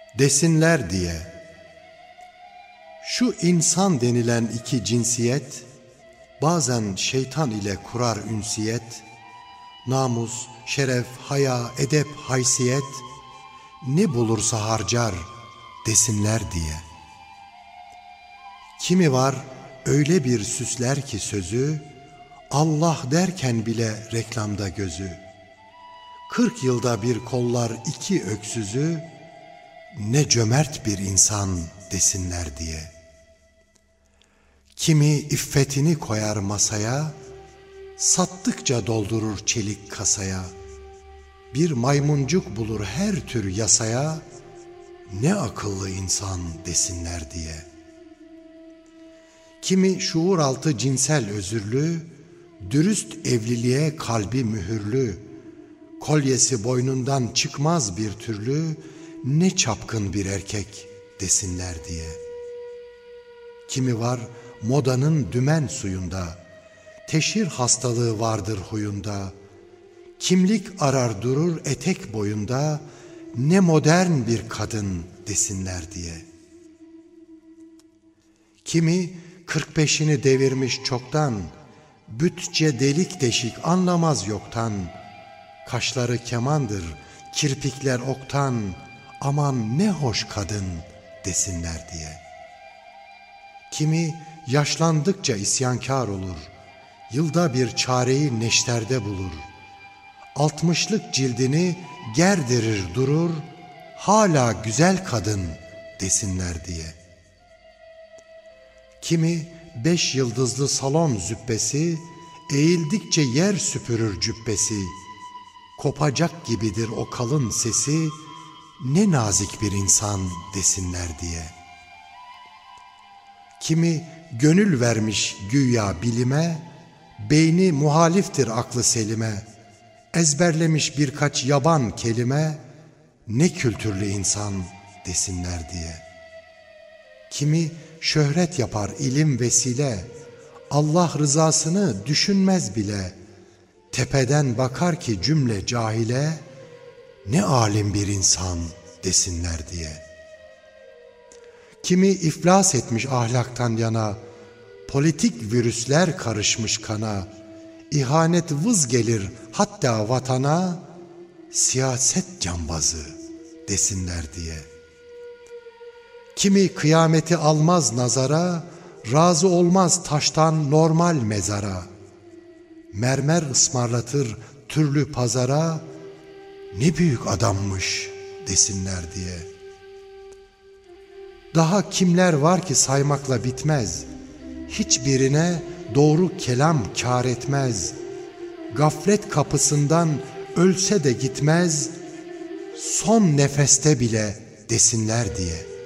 desinler diye. Şu insan denilen iki cinsiyet, bazen şeytan ile kurar ünsiyet, namus, şeref, haya, edep, haysiyet, ne bulursa harcar desinler diye. Kimi var öyle bir süsler ki sözü, Allah derken bile reklamda gözü. 40 yılda bir kollar iki öksüzü, ne cömert bir insan desinler diye. Kimi iffetini koyar masaya, sattıkça doldurur çelik kasaya. Bir maymuncuk bulur her tür yasaya, ne akıllı insan desinler diye. Kimi şuur altı cinsel özürlü, dürüst evliliğe kalbi mühürlü, kolyesi boynundan çıkmaz bir türlü, ne çapkın bir erkek desinler diye. Kimi var modanın dümen suyunda, teşhir hastalığı vardır huyunda, kimlik arar durur etek boyunda, ne modern bir kadın desinler diye. Kimi 45'ini devirmiş çoktan, bütçe delik deşik anlamaz yoktan, kaşları kemandır, kirpikler oktan, aman ne hoş kadın desinler diye. Kimi yaşlandıkça isyankar olur, yılda bir çareyi neşterde bulur, 60'lık cildini gerdirir durur, hala güzel kadın desinler diye. Kimi 5 yıldızlı salon züppesi, eğildikçe yer süpürür cübbesi, kopacak gibidir o kalın sesi, ne nazik bir insan desinler diye. Kimi gönül vermiş güya bilime, beyni muhaliftir aklı selime, ezberlemiş birkaç yaban kelime, ne kültürlü insan desinler diye. Kimi şöhret yapar ilim vesile, Allah rızasını düşünmez bile, tepeden bakar ki cümle cahile, ne alim bir insan desinler diye. Kimi iflas etmiş ahlaktan yana, politik virüsler karışmış kana, ihanet vız gelir hatta vatana, siyaset cambazı desinler diye. Kimi kıyameti almaz nazara, razı olmaz taştan normal mezara, mermer ısmarlatır türlü pazara, ne büyük adammış desinler diye. Daha kimler var ki saymakla bitmez, hiçbirine doğru kelam kâr etmez, gaflet kapısından ölse de gitmez, son nefeste bile desinler diye.